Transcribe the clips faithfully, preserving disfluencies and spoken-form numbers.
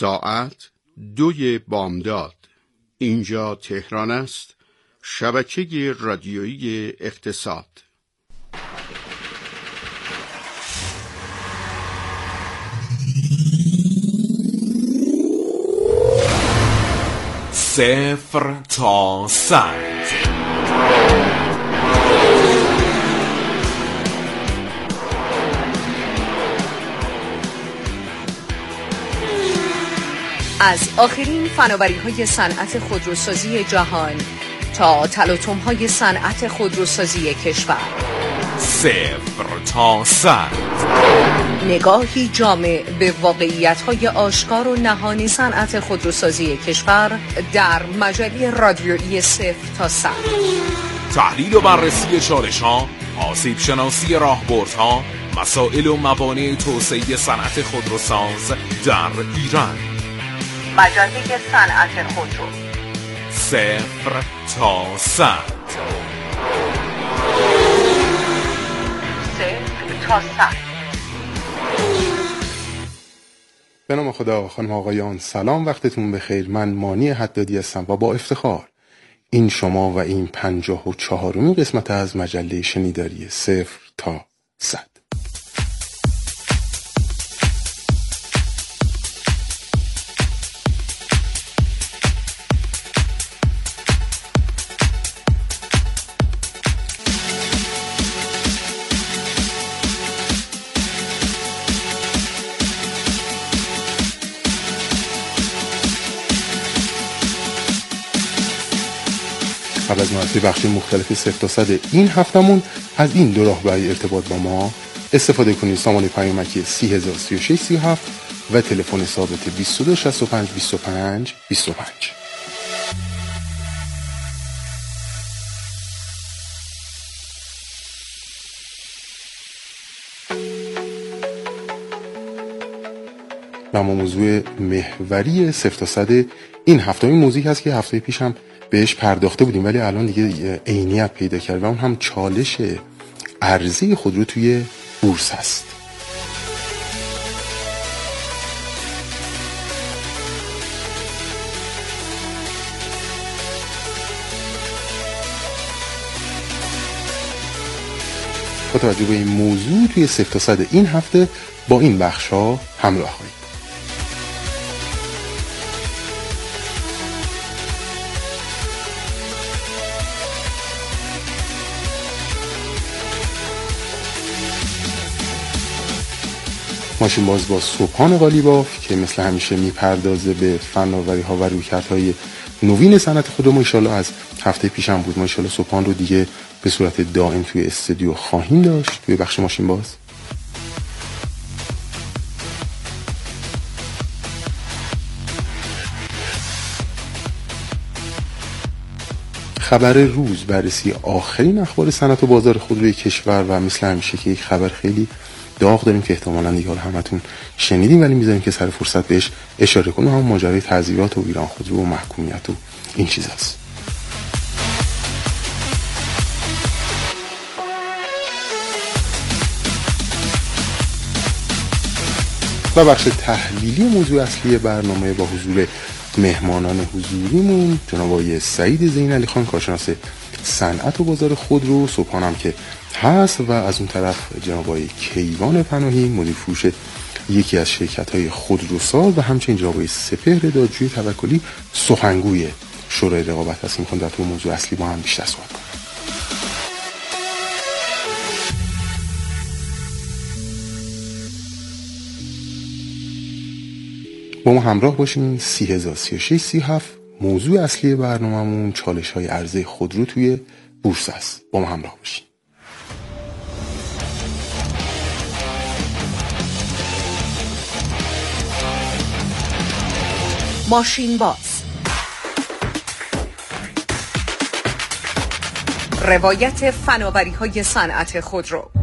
ساعت دوی بامداد. اینجا تهران است، شبکه رادیویی اقتصاد. صفر تا صد. از آخرین فناوری‌های صنعت خودروسازی جهان تا تلاطم‌های صنعت خودروسازی کشور. صفر تا صد. نگاهی جامع به واقعیت‌های آشکار و نهانی صنعت خودروسازی کشور در مجله رادیویی صفر تا صد. تحلیل و بررسی چالش‌ها، آسیب شناسی راهبردها، مسائل و موانع توسعه صنعت خودروساز در ایران. مجله صنعت خودرو. صفر تا صد. صفر تا صد. به نام خدا. خانم آقایان سلام، وقتتون بخیر. من مانی حدادی هستم و با افتخار این شما و این پنجاه و چهارمین قسمت از مجله شنیداری صفر تا صد. قبل از معرفی بخش مختلف صفر تا صد این هفتمون، از این دو راه برای ارتباط با ما استفاده کنید: سامانه پیامکی سی هزار سی و شش سی و هفت و تلفن ثابت بیست و دو شصت و پنج بیست و پنج بیست و پنج. و اما موضوع محوری صفر تا صد این هفته این موضوعی هست که هفته پیش هم بهش پرداخته بودیم ولی الان دیگه عینیت پیدا کرد و اون هم چالش عرضه خودرو توی بورس هست. با توجه به این موضوع توی صفر تا صد این هفته با این بخش ها همراه خواهید. ماشین باز با سوپان قالیباف که مثل همیشه میپردازه به فناوری ها و رویکردهای نوین صنعت خودرو. ما ان شاءالله از هفته پیشم بود، ما ان شاءالله سوپان رو دیگه به صورت دائم توی استودیو خواهیم داشت توی بخش ماشین باز. خبر روز، بررسی آخرین اخبار صنعت و بازار خودروی کشور و مثل همیشه که یک خبر خیلی داغ داریم که احتمالاً دیگه همتون شنیدیم ولی میذاریم که سر فرصت بهش اشاره کنیم. هم ماجرای تعزیرات و ایران خودرو و محکومیت و این چیزاست. و بخش تحلیلی موضوع اصلی برنامه با حضور مهمانان حضوریمون جناب آقای سعید زینعلی خان، کارشناس صنعت و بازار خودرو، صبحان هم که هست، و از اون طرف جناب آقای کیوان پناهی، مدیر فروش یکی از شرکت‌های خودروساز و همچنین جناب آقای سپهر دادجوی توکلی، سخنگوی شورای رقابت هست. می‌خوام در تو موضوع اصلی با هم بیشتر صحبت کنیم. با ما همراه باشین. سی هزار سی و شش سی و هفت موضوع اصلی برنامه‌مون چالش‌های عرضه خودرو توی بورس است. با ما همراه باشین. ماشین باز، روایت فناوری‌های صنعت خودرو.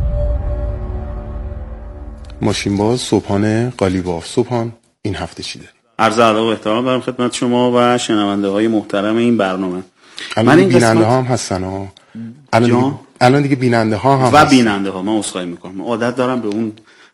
ماشین باز، صبحانه قالیباف. صبحان این هفته چی داریم؟ عرض ادب و احترام دارم خدمت شما و شنونده های محترم این برنامه. من این بیننده ها هم هستن ها. الان دیگه, الان دیگه بیننده ها هم و بیننده ها. من عذرخواهی میکنم، عادت دارم به اون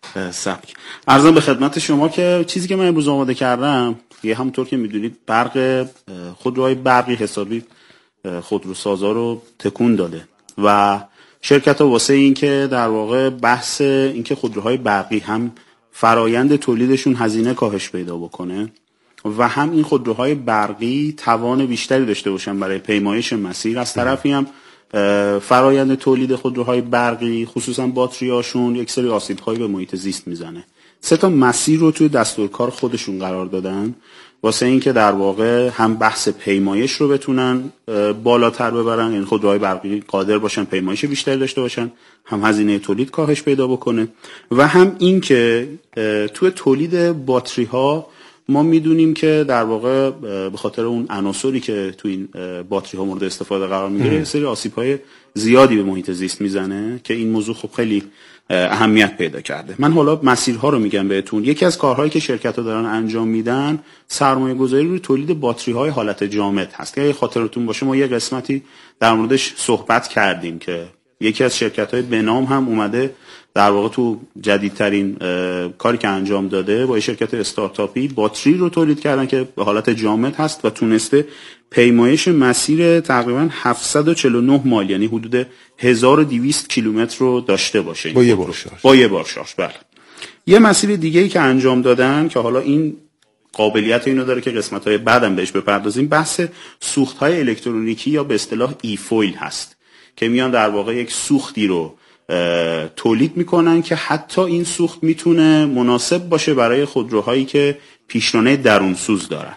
سبک. عرضم به خدمت شما که چیزی که من امروز آماده کردم یه همونطور که میدونید برق خودروهای برقی حسابی خودروسازا رو تکون داده و شرکت ها واسه این که در واقع بحث این که خودروهای برقی هم فرایند تولیدشون هزینه کاهش پیدا بکنه و هم این خودروهای برقی توان بیشتری داشته باشن برای پیمایش مسیر، از طرفی هم فرایند تولید خودروهای برقی خصوصا باتریاشون یک سری آسیب‌هایی به محیط زیست میزنه. سه تا مسیر رو توی دستورکار خودشون قرار دادن واسه این که در واقع هم بحث پیمایش رو بتونن بالاتر ببرن، یعنی خودروهای برقی قادر باشن پیمایش بیشتری داشته باشن، هم هزینه تولید کاهش پیدا بکنه و هم این که توی تولید باتری ها ما میدونیم که در واقع به خاطر اون عناصری که تو این باتری ها مورد استفاده قرار میگیره یه سری آسیب‌های زیادی به محیط زیست میزنه که این موضوع خب خیلی اهمیت پیدا کرده. من حالا مسیرها رو میگم بهتون. یکی از کارهایی که شرکت‌ها دارن انجام میدن سرمایه گذاری روی تولید باتری های حالت جامد هست. اگه خاطرتون باشه ما یه قسمتی در موردش صحبت کردیم که یکی از شرکت‌های به نام هم اومده در واقع تو جدیدترین کاری که انجام داده با یه شرکت استارتاپی باتری رو تولید کردن که به حالت جامد هست و تونسته پیمایش مسیر تقریبا هفتصد و چهل و نه مایل یعنی حدود هزار و دویست کیلومتر رو داشته باشه با یه بار شارژ. با یه بار شارژ. بله. یه مسیر دیگه‌ای که انجام دادن که حالا این قابلیت اینو داره که قسمت‌های بعدم بهش بپردازیم، بحث سوخت‌های الکترونیکی یا به اصطلاح ای فویل هست که میان در واقع یک سوختی رو تولید میکنن که حتی این سوخت میتونه مناسب باشه برای خودروهایی که پیشرانه درون سوز دارن.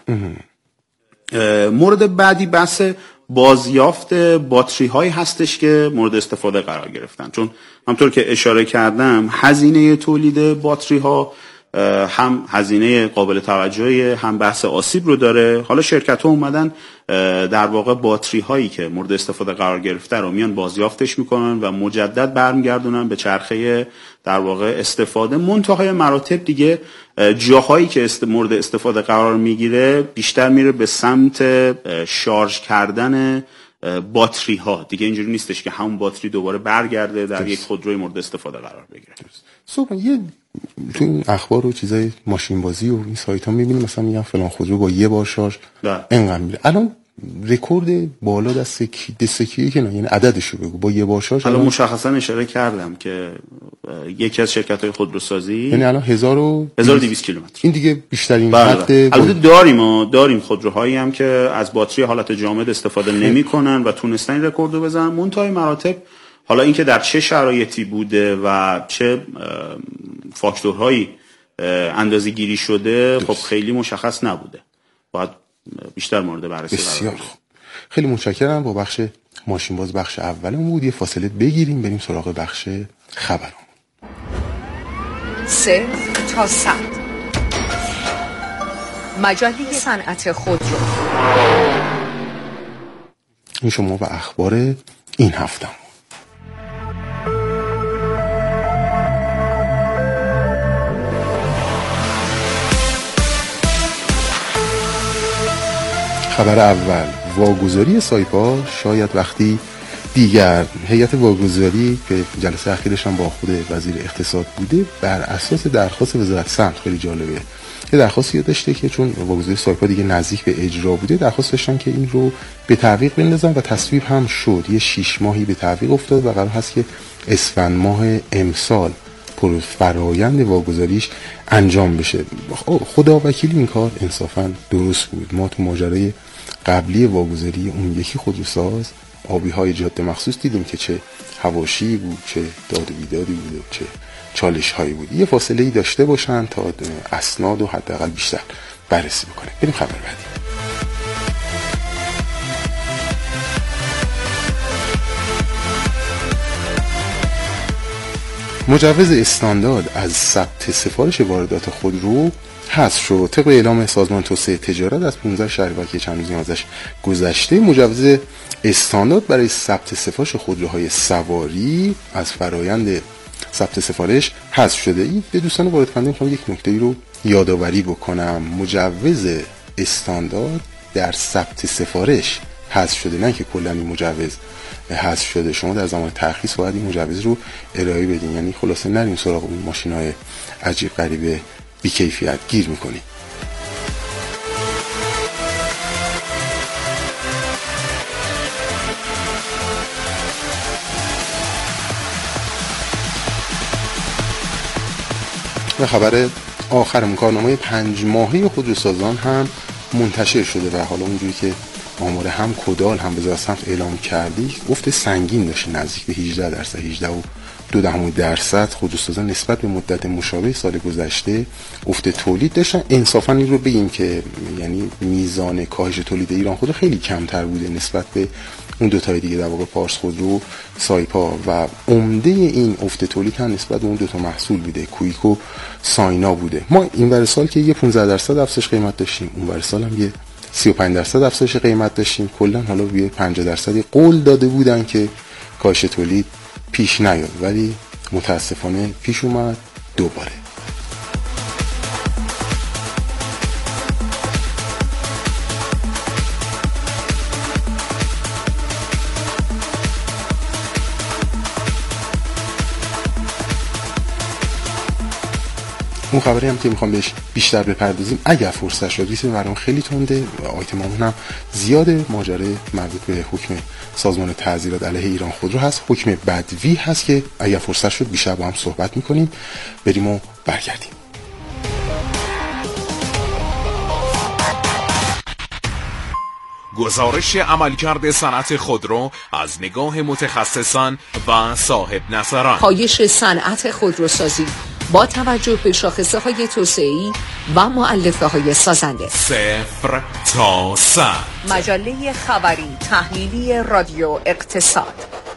مورد بعدی بحث بازیافت باتری هایی هستش که مورد استفاده قرار گرفتن، چون همطور که اشاره کردم هزینه تولید باتری ها هم هزینه قابل توجهی هم بحث آسیب رو داره. حالا شرکت ها اومدن در واقع باتری هایی که مورد استفاده قرار گرفته رو میان بازیافتش میکنن و مجدد برمیگردونن به چرخه در واقع استفاده. منتهای مراتب دیگه جاهایی که است مورد استفاده قرار میگیره بیشتر میره به سمت شارژ کردن باتری ها، دیگه اینجوری نیستش که همون باتری دوباره برگرده در درست. یک خودروی مورد استفاده قرار بگیره. صبح یه تو این اخبار و چیزای ماشین بازی و این سایت ها میبینیم مثلا میگن فلان خودرو با یه بار شارژ اینقدر میره. الان رکورد بالا دست کی دست کی که نه، یعنی عددشو بگو با یه بار شارژ. الان مشخصا اشاره کردم که یکی از شرکت‌های خودروسازی یعنی الان هزار و دویست کیلومتر این دیگه بیشترین حد. البته داریم ما داریم خودروهایی هم که از باتری حالت جامد استفاده نمی‌کنن و تونستن این رکورد رو بزنن. منتهای مراتب حالا اینکه در چه شرایطی بوده و چه فاکتورهایی اندازه‌گیری شده خب خیلی مشخص نبوده، باید بیشتر مورد بررسی قرار بگیره. خیلی متشکرم. با بخش ماشین باز بخش اولمون بود، یه فاصله بگیریم بریم سراغ بخش خبرام. صفر تا صد مجله صنعت خودرو. این شما و اخبار این هفته. خبر اول، واگذاری سایپا شاید وقتی دیگر. هیئت واگذاری که جلسه اخیرش هم با خود وزیر اقتصاد بوده بر اساس درخواست وزارت سمت، خیلی جالبه، یه درخواستی داشته که چون واگذاری سایپا دیگه نزدیک به اجرا بوده درخواست داشتن که این رو به تعویق بندازن و تصویب هم شد. یه شیش ماهی به تعویق افتاد و قرار هست که اسفند ماه امسال پر فرایند واگذاریش انجام بشه. خدا وکیل این کار انصافا درست بود. ما تو ماجرای قبلی واگذاری اون یکی خودروساز آبی های جاده مخصوص دیدیم که چه حواشی بود، چه داد و بیدادی بود، چه چالش هایی بود. یه فاصله ای داشته باشن تا اسناد و حداقل بیشتر بررسی بکنه. بریم خبر بعدی. مجوز استاندارد از ثبت سفارش واردات خودرو حذف شد. طبق اعلام سازمان توسعه تجارت از پانزده شهریور که چند روزی ازش گذشته، مجوز استاندارد برای ثبت سفارش خودروهای سواری از فرایند ثبت سفارش حذف شده. این به دوستان وارد کننده میخوام یک نکته رو یادآوری بکنم. مجوز استاندارد در ثبت سفارش حذف شده، نه که کلا این مجوز حذف شده. شما در زمان ترخیص باید این مجوز رو ارائه بدین، یعنی خلاصه نرین سراغ اون ماشین‌های عجیب غریب بی‌کیفیت گیر می‌کنید. و خبر آخرمون، کارنامه پنج ماهه خودروسازان هم منتشر شده و حالا اونجوری که آمار هم کدال هم وزارت صنعت اعلام کردی، افت سنگین داشته، نزدیک به هجده درصد هجده و دو دهم درصد خودروسازان نسبت به مدت مشابه سال گذشته افت تولید داشتن. انصافا این رو بگیم که یعنی میزان کاهش تولید ایران خودرو خیلی کمتر بوده نسبت به اون دو تای دیگه، در واقع پارس خودرو، سایپا، و عمده این افت تولید هم نسبت به اون دو تا محصول بوده، کویک و ساینا بوده. ما این ور سال که یه پانزده درصد افزایش قیمت داشتیم، اون ور سال هم یه سی و پنج درصد افزایش قیمت داشتیم. کلا حالا یه پنجاه درصدی قول داده بودن که کاهش تولید پیش نیاد، ولی متاسفانه پیش اومد دوباره. اون خبری هم که میخوام بهش بیشتر بپردازیم اگر فرصت شد، ریتم برام خیلی تنده، آیتمامون هم زیاده. ماجرای مربوط به حکم سازمان تعزیرات علیه ایران خودرو هست، حکم بدوی هست که اگر فرصت شد بیشتر با هم صحبت میکنیم. بریم و برگردیم. گزارش عملکرد صنعت خودرو از نگاه متخصصان و صاحب نظران. پایش صنعت خودروسازی با توجه به شاخصه های توسعه‌ای و مؤلفه های سازنده. صفر تا صد. مجله خبری تحلیلی رادیو اقتصاد.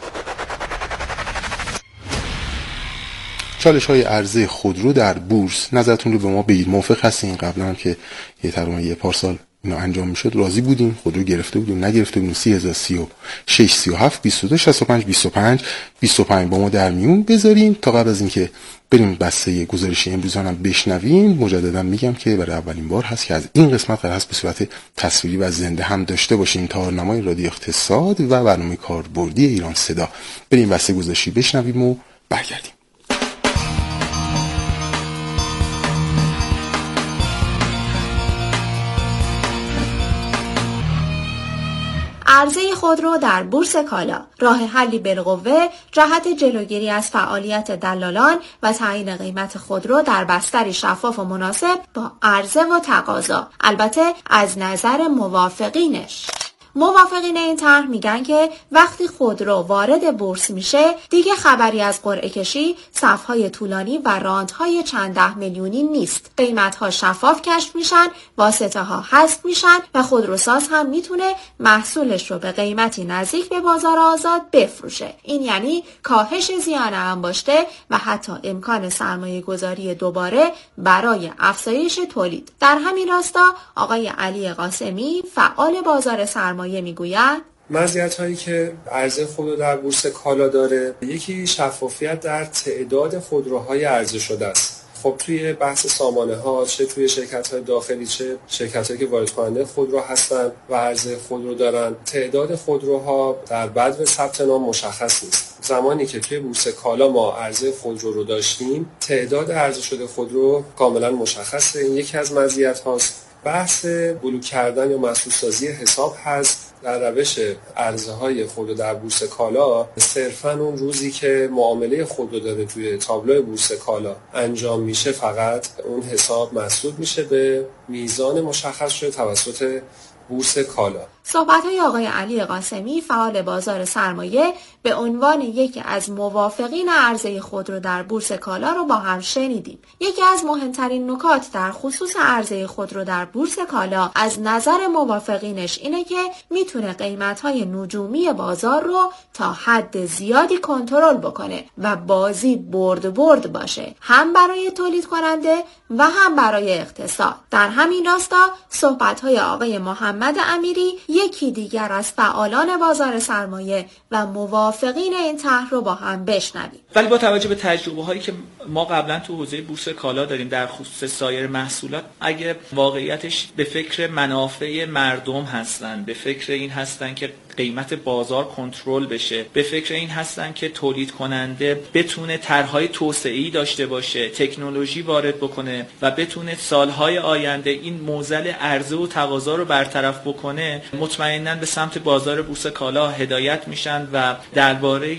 چالش های عرضه خودرو در بورس، نظرتون رو به ما بگید. موافق هستین؟ قبلا هم که یه تقریبا یه پارسال اینا انجام میشد راضی بودیم، خودرو گرفته بودیم، نگرفته بودیم. سی هزار سی و شش سی و هفت بیست و دو شصت و پنج بیست و پنج بیست و پنج با ما در میون بذارین. تا قبل از اینکه بریم بسته گزارش امروزان هم بشنوین، مجددا میگم که برای اولین بار هست که از این قسمت قرار هست به صورت تصویری و زنده هم داشته باشیم تارنمای رادیو اقتصاد و برنامه کاربردی ایران صدا. بریم بسته گزارشی بشنویم و برگردیم. عرضه خودرو در بورس کالا، راه حلی بالقوه جهت جلوگیری از فعالیت دلالان و تعیین قیمت خودرو در بستری شفاف و مناسب با عرضه و تقاضا، البته از نظر موافقینش. موافقین این طرح میگن که وقتی خودرو وارد بورس میشه دیگه خبری از قرعه کشی، صفهای طولانی و راندهای چند ده میلیونی نیست. قیمتها شفاف کشف میشن، واسطه ها حذف میشن و خودروساز هم میتونه محصولش رو به قیمتی نزدیک به بازار آزاد بفروشه. این یعنی کاهش زیان انباشته و حتی امکان سرمایه گذاری دوباره برای افزایش تولید. در همین راستا آقای علی قاسمی، فعال بازار سرمایه، میگوید مزیت‌هایی که عرضه خودرو در بورس کالا داره، یکی شفافیت در تعداد خودروهای عرضه شده است. خب توی بحث سامانه ها، چه توی شرکت های داخلی چه شرکت هایی که وارد کننده خودرو هستن و عرضه خودرو دارن، تعداد خودروها در بدو ثبت نام مشخص نیست. زمانی که توی بورس کالا ما عرضه خودرو رو داشتیم، تعداد عرضه شده خودرو کاملا مشخصه. این یکی از مزیت هاست. بحث بلوک کردن یا محصول سازی حساب هست. در روش عرضه های خودرو در بورس کالا صرفاً اون روزی که معامله خودرو داره توی تابلو بورس کالا انجام میشه فقط اون حساب محسوب میشه به میزان مشخص شده توسط بورس کالا. صحبت‌های آقای علی قاسمی، فعال بازار سرمایه، به عنوان یکی از موافقین عرضه خودرو در بورس کالا رو با هم شنیدیم. یکی از مهمترین نکات در خصوص عرضه خودرو در بورس کالا از نظر موافقینش اینه که میتونه قیمت‌های نجومی بازار رو تا حد زیادی کنترل بکنه و بازی برد برد باشه، هم برای تولید کننده و هم برای اقتصاد. در همین راستا صحبت‌های آقای محمد امیری، یکی دیگر از فعالان بازار سرمایه و موافقین این طرح رو با هم بشنویم. ولی با توجه به تجربه هایی که ما قبلا تو حوزه بورس کالا داریم در خصوص سایر محصولات، اگه واقعیتش به فکر منافع مردم هستن، به فکر این هستن که قیمت بازار کنترل بشه، به فکر این هستن که تولید کننده بتونه طرح‌های توسعه‌ای داشته باشه، تکنولوژی وارد بکنه و بتونه سالهای آینده این معضل عرضه و تقاضا رو برطرف بکنه، مطمئناً به سمت بازار بورس کالا هدایت میشن و درباره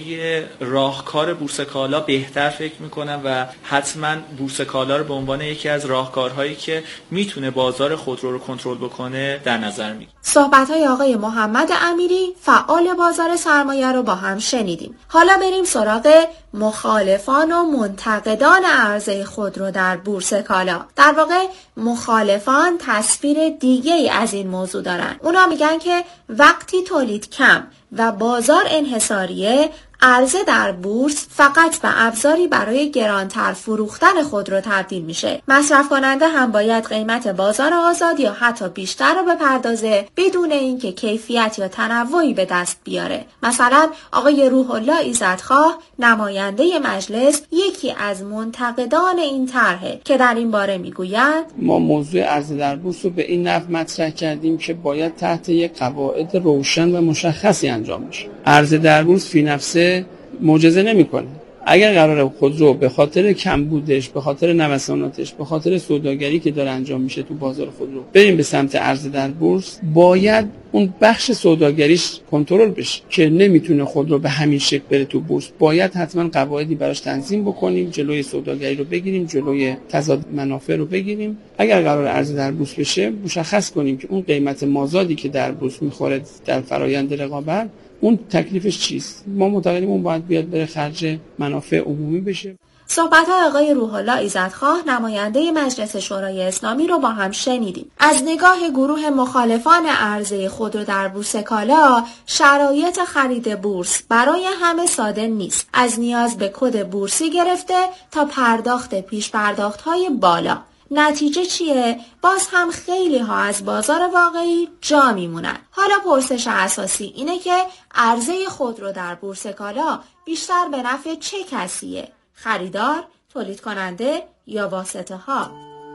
راهکار بورس کالا بهتر فکر میکنن و حتما بورس کالا رو به عنوان یکی از راهکارهایی که میتونه بازار خودرو رو کنترل بکنه در نظر میگیره. صحبت‌های آقای محمد امیری فعال بازار سرمایه رو با هم شنیدیم. حالا بریم سراغ مخالفان و منتقدان عرضه خودرو در بورس کالا. در واقع مخالفان تصویر دیگه‌ای از این موضوع دارن. اونا میگن که وقتی تولید کم و بازار انحصاریه، عرضه در بورس فقط به ابزاری برای گرانتر فروختن خودرو تبدیل میشه. مصرف کننده هم باید قیمت بازار آزاد یا حتی بیشتر رو بپردازه بدون اینکه کیفیت یا تنوعی به دست بیاره. مثلا آقای روح الله ایزدخواه نماینده مجلس یکی از منتقدان این طرحه که در این باره میگوید ما موضوع عرضه در بورس رو به این نحو مطرح کردیم که باید تحت یک قواعد روشن و مشخصی انجام بشه. عرضه در بورس فی نفسه معجزه نمیکنه. اگر قراره خودرو به خاطر کمبودش، به خاطر نوساناتش، به خاطر سوداگری که داره انجام میشه تو بازار خودرو بریم به سمت عرضه در بورس، باید اون بخش سوداگریش کنترل بشه که نمیتونه خودرو به همین شکل بره تو بورس. باید حتما قواعدی براش تنظیم بکنیم، جلوی سوداگری رو بگیریم، جلوی تضاد منافع رو بگیریم. اگر قرار عرضه در بورس بشه، مشخص کنیم که اون قیمت مازادی که در بورس میخوره در فرایند رقابت، اون تکلیفش چیست؟ ما معتقدیم اون باید بیاد بره خرج منافع عمومی بشه. صحبت‌های آقای روح الله ایزدخواه نماینده مجلس شورای اسلامی رو با هم شنیدیم. از نگاه گروه مخالفان عرضه خودرو در بورس کالا، شرایط خرید بورس برای همه ساده نیست. از نیاز به کد بورسی گرفته تا پرداخت پیش پرداخت‌های بالا. نتیجه چیه؟ باز هم خیلی ها از بازار واقعی جا میمونن. حالا پرسش اساسی اینه که عرضه خودرو در بورس کالا بیشتر به نفع چه کسیه؟ خریدار، تولید کننده یا واسطه ها؟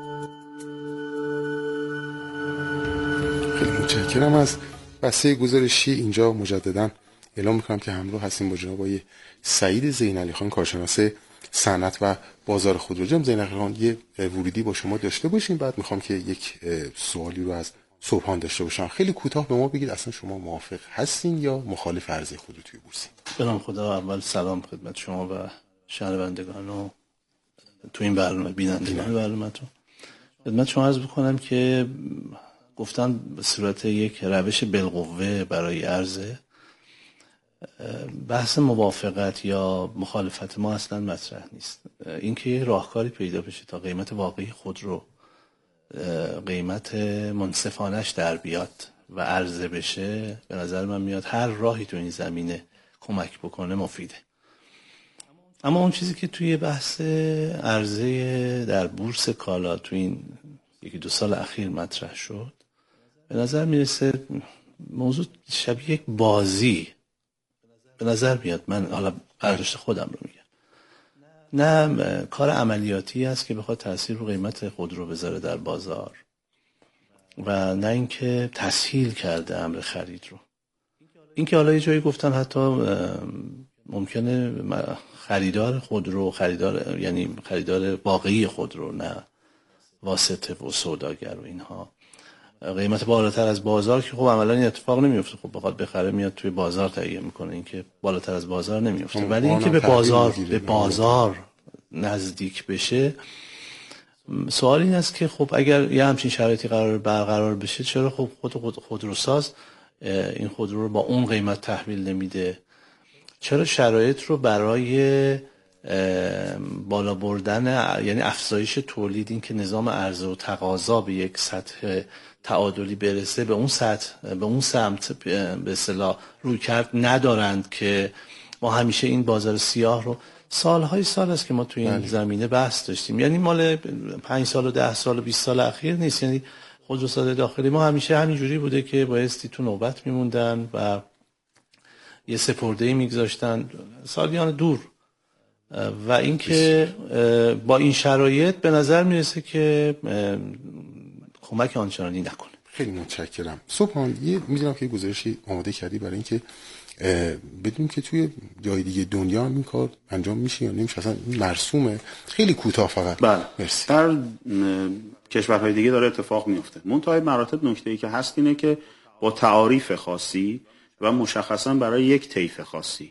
خیلی متشکرم از بسته گزارشی. اینجا مجددا اعلام میکنم که همراه هستیم با جناب آقای سعید زینعلی خان، کارشناس صنعت و بازار خودرو. جناب زینعلی خان، یه ورودی با شما داشته باشیم، بعد میخوام که یک سوالی رو از صبحان داشته باشم. خیلی کوتاه به ما بگید اصلا شما موافق هستین یا مخالف عرضه خودرو توی بورس؟ به نام خدا، اول سلام خدمت شما و شنوندگان و تو این برنامه بینندگان برنامه‌تون. خدمت شما عرض بکنم که گفتن به صورت یک روش بالقوه برای عرضه، بحث موافقت یا مخالفت ما اصلا مطرح نیست. اینکه یه راهکاری پیدا بشه تا قیمت واقعی خودرو، قیمت منصفانش در بیاد و عرضه بشه، به نظر من میاد هر راهی تو این زمینه کمک بکنه مفیده. اما اون چیزی که توی بحث عرضه در بورس کالا تو این یکی دو سال اخیر مطرح شد، به نظر میرسه موضوع شبیه یک بازی به نظر میاد. من حالا برداشت خودم رو میگم، نه کار عملیاتی است که بخواد تأثیر رو قیمت خودرو بذاره در بازار و نه اینکه تسهیل کرده امر خرید رو. اینکه حالا یه جایی گفتن حتی ممکنه خریدار خودرو، خریدار یعنی خریدار واقعی خودرو، نه واسطه و سوداگر و اینها، قیمت بالاتر از بازار، که خب عملا این اتفاق نمیفته. خب بخواد بخره میاد توی بازار تهیه میکنه، این که بالاتر از بازار نمیفته. ولی اینکه به بازار به بازار نزدیک بشه، سوال این است که خب اگر یه همچین شرایطی قرار برقرار بشه، چرا خب خود خود خودروساز این خودرو رو با اون قیمت تحویل نمیده؟ چرا شرایط رو برای بالا بردن، یعنی افزایش تولید، این که نظام عرضه و تقاضا به یک سطح تعادلی برسه، به اون سطح، به اون سمت به اصطلاح روی کرد ندارند که ما همیشه این بازار سیاه رو سالهای سال است که ما توی این زمینه بحث داشتیم. یعنی مال پنج سال و ده سال و بیست سال اخیر نیست. یعنی خودروساز داخلی ما همیشه همینجوری بوده که بایستی تو نوبت میموندن و یه سپرده‌ای میگذاشتن سالیان دور، و اینکه با این شرایط به نظر میرسه که کمک آنچنانی نکنه. خیلی متشکرم. سبحان، یه میدونم که گزارشی آماده کردی برای اینکه بدونیم که توی جای دیگه دنیا هم این کار انجام میشه یا نمیشه، اصلا مرسومه؟ خیلی کوتاه فقط. بله. مرسی. در کشورهای دیگه داره اتفاق میفته. منتهای مراتب نکته‌ای که هست اینه که با تعاریف خاصی و مشخصا برای یک طیف خاصی،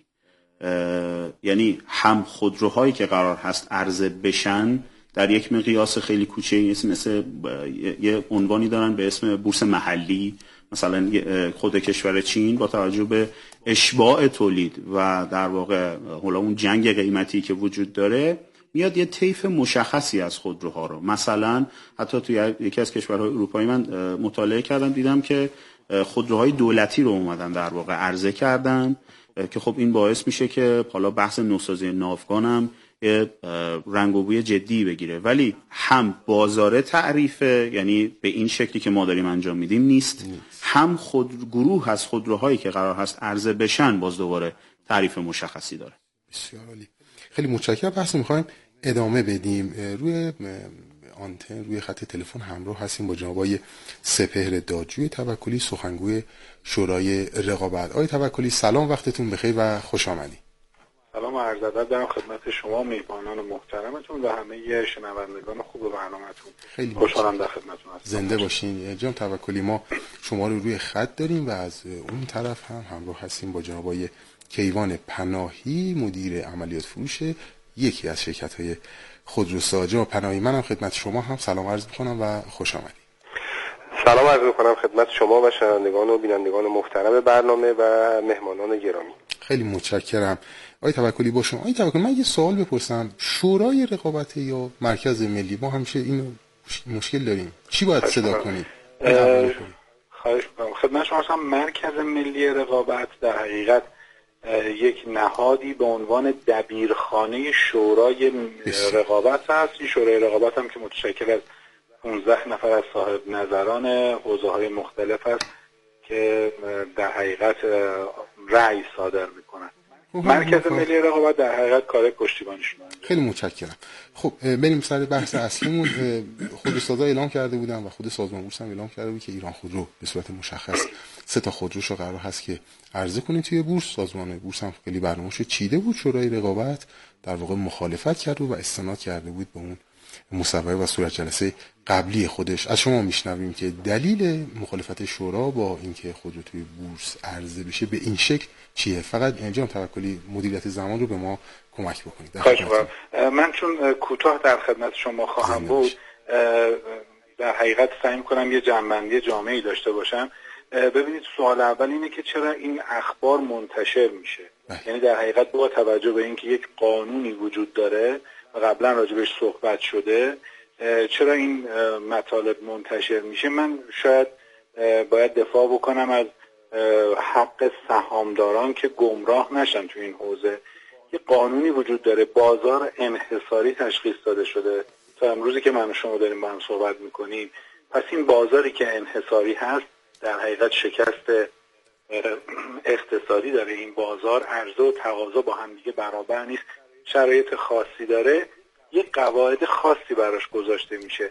یعنی هم خودروهایی که قرار هست عرضه بشن در یک مقیاس خیلی کوچیکی، مثل یه عنوانی دارن به اسم بورس محلی، مثلا خود کشور چین با توجه به اشباع تولید و در واقع حالا اون جنگ قیمتی که وجود داره میاد یه طیف مشخصی از خودروها رو، مثلا حتی توی یکی از کشورهای اروپایی من مطالعه کردم دیدم که خودروهای دولتی رو اومدن در واقع عرضه کردن که خب این باعث میشه که حالا بحث نوسازی ناوگان هم یه رنگ و بوی جدی بگیره، ولی هم بازار تعریفه، یعنی به این شکلی که ما داریم انجام میدیم نیست, نیست. هم خود گروه از خودروهایی که قرار هست عرضه بشن باز دوباره تعریف مشخصی داره. بسیار عالی. خیلی متشکرم. بحث میخوایم ادامه بدیم. روی آنتن روی خط تلفن همراه هستیم با جناب آقای سپهر دادجوی توکلی، سخنگوی شورای رقابت. آقای توکلی سلام، وقتتون بخیر و خوش آمدید. سلام و عرض ادب دارم خدمت شما میهمانان محترمتون و همه شنوندگان خوب برنامه‌تون. خیلی خوشحالم در خدمتتون هستم. زنده باشین. جناب توکلی، ما شما رو روی خط داریم و از اون طرف هم همراه هستیم با جناب آقای کیوان پناهی، مدیر عملیات فروش یکی از شرکت‌های خودروساز. جناب پناهی، منم خدمت شما هم سلام عرض می‌کنم و خوش آمدید. سلام عرض می‌کنم خدمت شما و شنوندگان و بینندگان محترم برنامه و مهمانان گرامی. خیلی متشکرم. آقای توکلی با شما. آقای توکلی، من یه سوال بپرسم. شورای رقابت یا مرکز ملی، ما همیشه این مشکل داریم، چی باید صدا کنیم؟ خواهش می‌کنم. خدمت شما هستم. مرکز ملی رقابت در حقیقت یک نهادی به عنوان دبیرخانه شورای رقابت هست. این شورای رقابت هم که متشکل از پانزده نفر از صاحب نظران حوزه‌های مختلف است که در حقیقت رأی صادر میکنن. مرکز ملی رقابت در حقیقت کار پشتیبانیشون. خیلی متشکرم. خب بریم سر بحث اصلیمون. خودروسازا اعلام کرده بودن و خود سازمان بورس هم اعلام کرده بود که ایران خودرو به صورت مشخص سه تا خودروشو قرار هست که عرضه کنه توی بورس. سازمان بورس هم خیلی برنامه‌شو چیده بود. شورای رقابت در واقع مخالفت کرد و استناد کرده بود به اون مصوبه و صورت جلسه قبلی خودش. از شما میشنویم که دلیل مخالفت شورا با اینکه خودرو توی بورس عرضه بشه به این شکل چیه؟ فقط جناب توکلی مدیریت زمان رو به ما کمک بکنید. خواهش می‌کنم. من چون کوتاه در خدمت شما خواهم بود، در حقیقت سعی می‌کنم یه جنبندی جامعی داشته باشم. ببینید، سوال اول اینه که چرا این اخبار منتشر میشه؟ یعنی در حقیقت با توجه به اینکه یک قانونی وجود داره و قبلا راجبش صحبت شده، چرا این مطالب منتشر میشه؟ من شاید باید دفاع بکنم از حق سهامداران که گمراه نشن تو این حوزه. یه قانونی وجود داره، بازار انحصاری تشخیص داده شده تا امروزی که من و شما داریم با هم صحبت میکنیم. پس این بازاری که انحصاری هست در حقیقت شکست اقتصادی داره. این بازار عرضه و تقاضا با هم دیگه برابر نیست، شرایط خاصی داره، یه قواعد خاصی براش گذاشته میشه.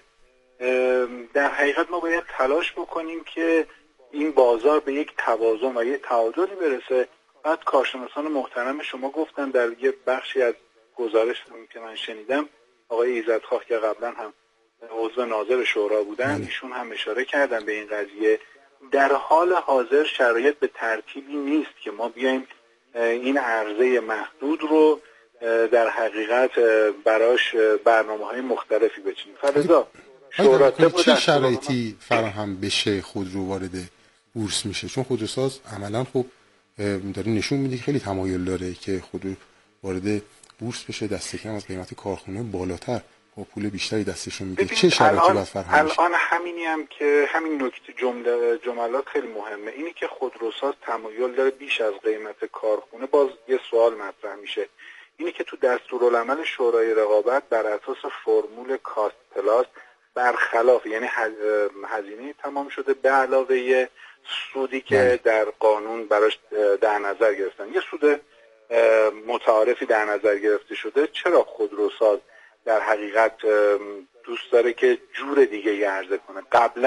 در حقیقت ما باید تلاش بکنیم که این بازار به یک توازن و یک تعادلی برسه. بعد کارشناسان محترم شما گفتن در یه بخشی از گزارش که من شنیدم، آقای ایزدخواه که قبلا هم عضو ناظر شورا بودن، ایشون هم اشاره کردن به این قضیه. در حال حاضر شرایط به ترتیبی نیست که ما بیایم این عرضه محدود رو در حقیقت براش برنامه‌های مختلفی بچینیم. فلذا شورا چه شرایطی فراهم بشه خودرو وارد بورس میشه؟ چون خودروساز عملا خب داره نشون میده خیلی تمایل داره که خودرو وارد بورس بشه، دست کم از قیمت کارخونه بالاتر با پول بیشتری دستشون میده. چه شرایطی باید فراهم بشه؟ الان همینی هم که همین نکته جمله جملات خیلی مهمه. اینی که خودروساز تمایل داره بیش از قیمت کارخونه، باز یه سوال مطرح میشه. اینی که تو دستورالعمل شورای رقابت بر اساس فرمول کاست پلاس برخلاف، یعنی هزینه تمام شده به علاوه سودی که در قانون براش در نظر گرفتن، یه سود متعارفی در نظر گرفته شده، چرا خودروساز در حقیقت دوست داره که جور دیگه عرضه کنه؟ قبلا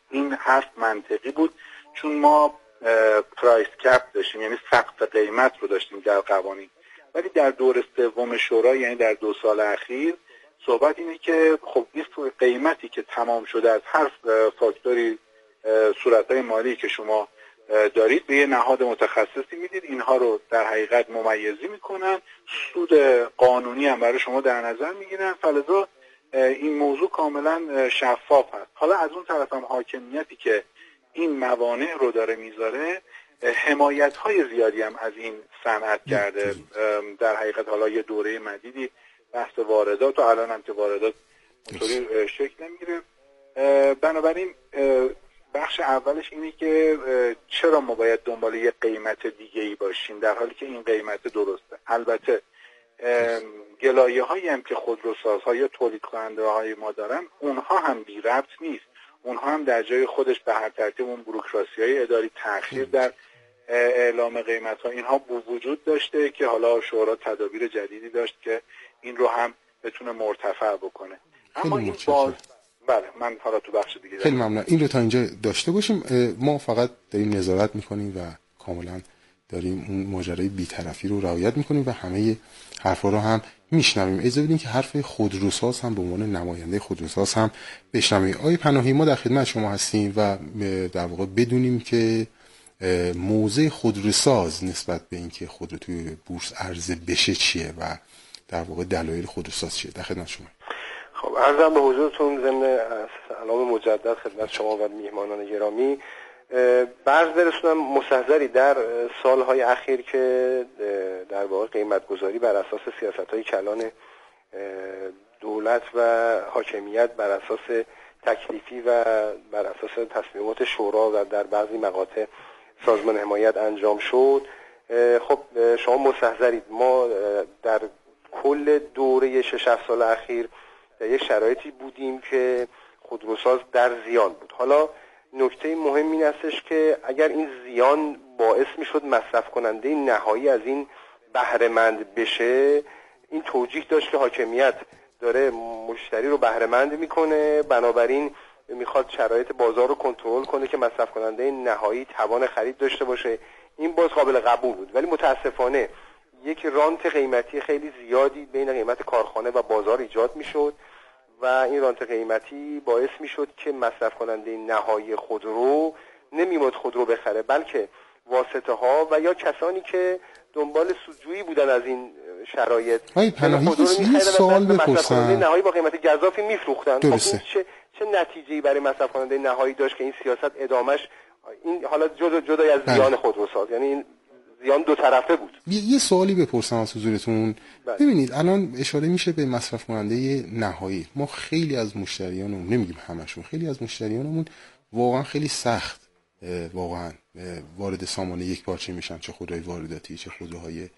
این حرف منطقی بود، چون ما پرایس کپ داشتیم، یعنی سقف قیمت رو داشتیم در قوانین. ولی در دور سوم شورا، یعنی در دو سال اخیر، صحبت اینه که خب این قیمتی که تمام شده از هر فاکتوری صورتهای مالی که شما دارید به یه نهاد متخصصی میدید، اینها رو در حقیقت ممیزی میکنن، سود قانونی هم برای شما در نظر میگیرن، فلذا این موضوع کاملا شفاف هست. حالا از اون طرف هم حاکمیتی که این موانع رو داره میذاره، حمایت های زیادی هم از این صنعت کرده. در حقیقت حالا یه دوره مدیدی بحث واردات و الان هم که واردات اونطوری شکل نمیگیره. بنابراین بخش اولش اینه که چرا ما باید دنبال یه قیمت دیگه ای باشیم در حالی که این قیمت درسته. البته گلایه هایی هم که خودروسازها یا تولید کننده های ما دارن، اونها هم بی ربط نیست، اونها هم در جای خودش به هر ترتیب اون بوروکراسی های اداری، تأخیر در اعلام قیمت ها، اینها وجود داشته که حالا شورا تدابیر جدیدی داشت که این رو هم بتونه مرتفع بکنه. اما این باز بله من حالا تو بخش دیگه خیلی ممنون. این رو تا اینجا داشته باشیم. ما فقط داریم نظارت میکنیم و کاملا داریم اون ماجرای بی‌طرفی رو رعایت میکنیم و همه حرفا رو هم میشنویم. اجازه بدین که حرف خودروساز هم به عنوان نماینده خودروساز هم بشنویم. آقای پناهی، ما در خدمت شما هستیم و در واقع بدونیم که موضع خودروساز نسبت به اینکه خودرو توی بورس عرضه بشه چیه و در واقع دلایل خودروساز چیه. در خدمت شما. خب عرضم به حضورتون ضمن سلام مجدد خدمت شما و میهمانان گرامی. برز برسونم مستحضری در سالهای اخیر که در واقع قیمت گذاری بر اساس سیاست‌های کلان دولت و حاکمیت بر اساس تکلیفی و بر اساس تصمیمات شورا و در بعضی مقاطع سازمان حمایت انجام شد. خب شما مستحضرید ما در کل دوره شش هفت سال اخیر در یک شرایطی بودیم که خودروساز در زیان بود. حالا نکته مهم این استش که اگر این زیان باعث میشد مصرف کننده نهایی از این بهره مند بشه، این توجیه داشت که حاکمیت داره مشتری رو بهره مند میکنه، بنابراین میخواد شرایط بازار رو کنترل کنه که مصرف کننده نهایی توان خرید داشته باشه. این باز قابل قبول بود، ولی متاسفانه یک رانت قیمتی خیلی زیادی بین قیمت کارخانه و بازار ایجاد میشد و این رانت قیمتی باعث میشد که مصرف کننده نهایی خودرو نمیمد خودرو بخره، بلکه واسطه ها و یا کسانی که دنبال سودجویی بودن از این شرایط خودرو رو سوال بپرسن، نهایی با قیمت گزافی میفروختن. خب این چه چه نتیجه‌ای برای مصرف کننده نهایی داشت که این سیاست ادامش این حالا جدا جدای از زیان خودروساز، یعنی این زیان دو طرفه بود. یه سوالی بپرسم از حضورتون. ببینید الان اشاره میشه به مصرف کننده نهایی. ما خیلی از مشتریانمون، نمیگیم همشون، خیلی از مشتریانمون واقعا خیلی سخت واقعا وارد سامانه یک پارچه میشن، چه خودروهای وارداتی چه خودروهای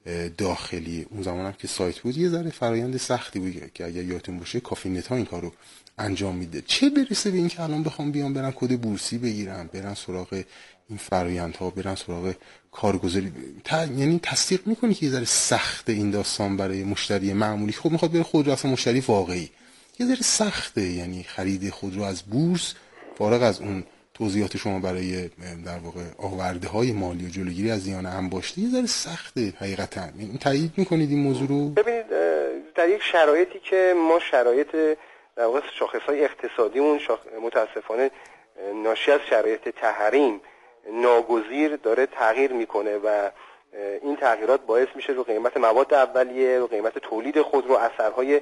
داخلی. اون زمانم که سایت بود یه ذره فرایند سختی بود که اگر یادتون باشه کافی نت ها این کارو انجام میده. چه برسه به این که الان بخوام بیام برن کد بورسی بگیرم، برن سراغ این فرایندها، برن سراغ کارگزاری. تا... یعنی تصدیق میکنی که یه ذره سخته این داستان برای مشتری معمولی. خب میخواد بره خودرو، اصلا مشتری واقعی یه ذره سخته، یعنی خرید خودرو از بورس فارغ از اون توضیحات شما برای در واقع آورده های مالی و جلوگیری از زیان انباشته یه ذره سخته حقیقتا. این تایید میکنید این موضوع رو؟ ببینید در یک شرایطی که ما شرایط در واقع شاخص‌های اقتصادیمون شاخ... متاسفانه ناشی از شرایط تحریم ناگزیر داره تغییر میکنه و این تغییرات باعث میشه رو قیمت مواد اولیه، رو قیمت تولید خودرو اثرهای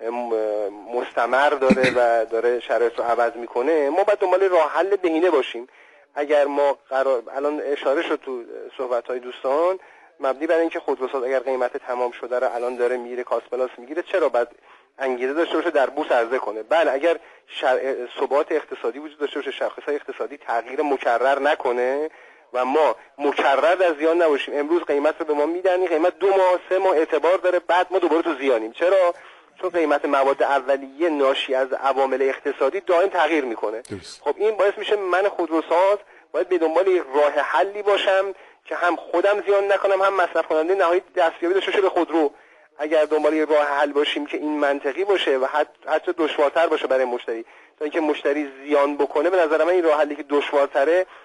مستمر داره و داره شرایط رو عوض میکنه. ما باید دنبال راه حل بهینه باشیم. اگر ما قرار الان اشاره شد تو صحبت‌های دوستان مبنی بر اینکه خودروساز اگر قیمت تمام شده رو الان داره میره کاست پلاس میگیره، چرا باید انگیزه داشته باشه در بورس عرضه کنه؟ بله اگر شر... ثبات اقتصادی وجود داشته باشه، شاخص‌های اقتصادی تغییر مکرر نکنه و ما مکرر در زیان نباشیم. امروز قیمت رو به ما میدن، قیمت دو ماه سه ماه اعتبار داره، بعد ما دوباره تو زیانیم. چرا؟ چون قیمت مواد اولیه ناشی از عوامل اقتصادی دائم تغییر میکنه. خب این باعث میشه من خودروساز باید به دنبال یک راه حلی باشم که هم خودم زیان نکنم، هم مصرف کننده نهایی دستیابی داشته باشه به خودرو. اگر دنبال یک راه حل باشیم که این منطقی باشه و حتی دشوارتر باشه برای مشتری تا اینکه مشتری زیان بکنه، به نظر من این راه حلی که دشوارتره